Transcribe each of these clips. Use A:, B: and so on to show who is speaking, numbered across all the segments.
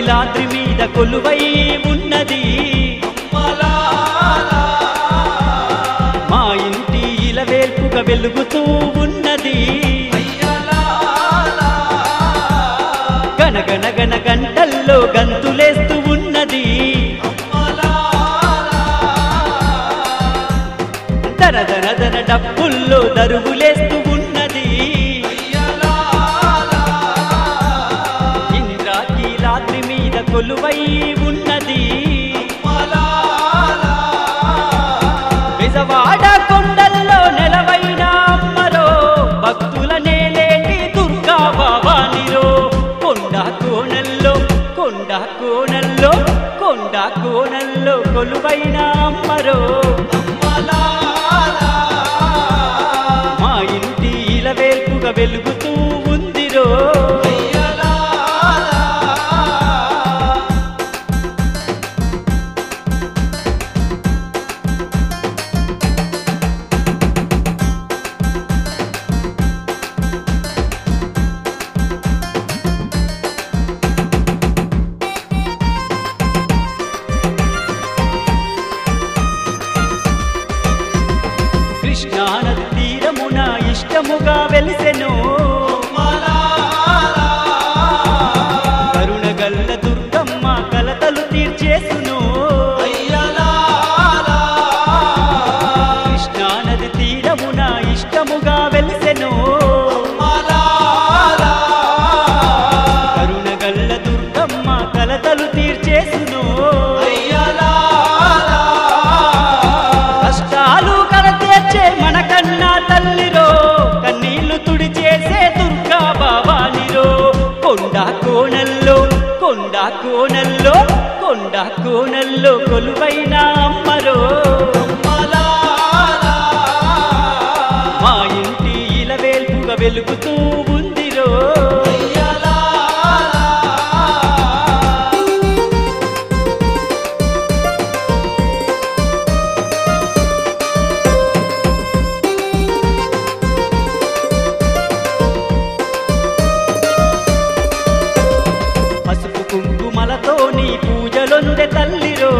A: ఇంద్రకీలాద్రి మీద కొలువై ఉన్నది మా ఇంటి ఇలవేల్పుగా వెలుగుతూ ఉన్నది గనగన గన గంటల్లో గంతులేస్తూ ఉన్నది దన దన దన డప్పుల్లో దరువులేస్తూ ఉన్నది ఇంద్రకీలాద్రి మీద కొలువై ఉన్నది బెజవాడ కొండల్లో నెలవైన అమ్మరో భక్తుల నేలేటి దుర్గా భవానిరో కొండ కోనల్లో కొలువైన అమ్మరో మా ఇంటి ఇలవేల్పుగా వెలుగుతూ ఉందిరో కృష్ణానది తీరమున ఇష్టముగా వెలిసెను కరుణగల్ల దుర్గమ్మ కలతలు తీర్చేసును కృష్ణానది తీరమున ఇష్టముగా వెలిసెను కరుణగల్ల దుర్గమ్మ కలతలు తీర్చేసును కష్టాలు కరతీర్చే మనకన్నా తల్లిరో కన్నీళ్లు తుడిచేసే దుర్గా భవానిరో కొండ కోనల్లో కొలువైన అమ్మరో మా ఇంటి ఇలవేల్పుగా వెలుగుతూ ఉందిరో పసుపు కుంకుమలతో నీ పూజలొందె తల్లిరో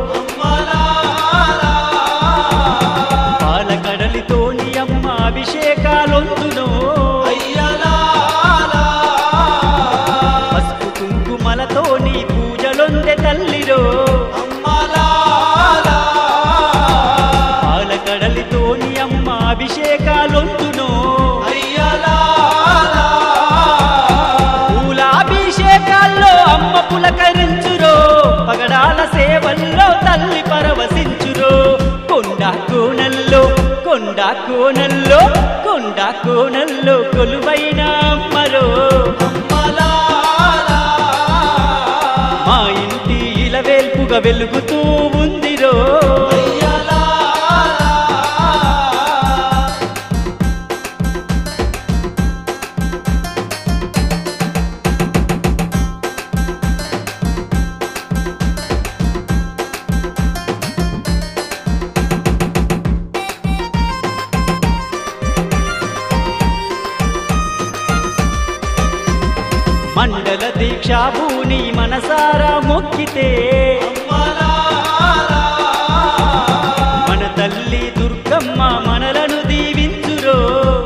A: పాలకడలితో నీ అమ్మ అభిషేకాలొందునో పసుపు కుంకుమలతో నీ పూజలొందె తల్లిరో పాలకడలితో నీ అమ్మ అభిషేకాలొందునో పూలాభిషేకాల్లో అమ్మ పులకరించురో పగడాల సేవల్లో తల్లి పరవశించురో కొండ కోనల్లో కొలువైన అమ్మరో మా ఇంటి ఇలవేల్పుగా వెలుగుతూ ఉందిరో మండల దీక్షాభూని మనసారా మొక్కితే మన తల్లి దుర్గమ్మ మనలను దీవించురో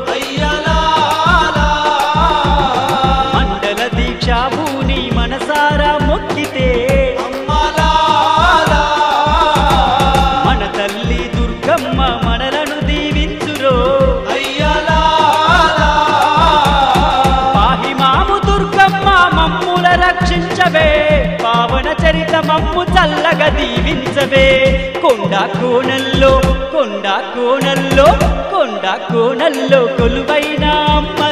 A: మండల దీక్షాభూని మనసారా మొక్కితే మన తల్లి దుర్గమ్మ మనలను దీవించురో మమ్ముల రక్షించవే పావన చరిత మమ్ము చల్లగా దీవించవే కొండ కోనల్లో కొలువైన అమ్మ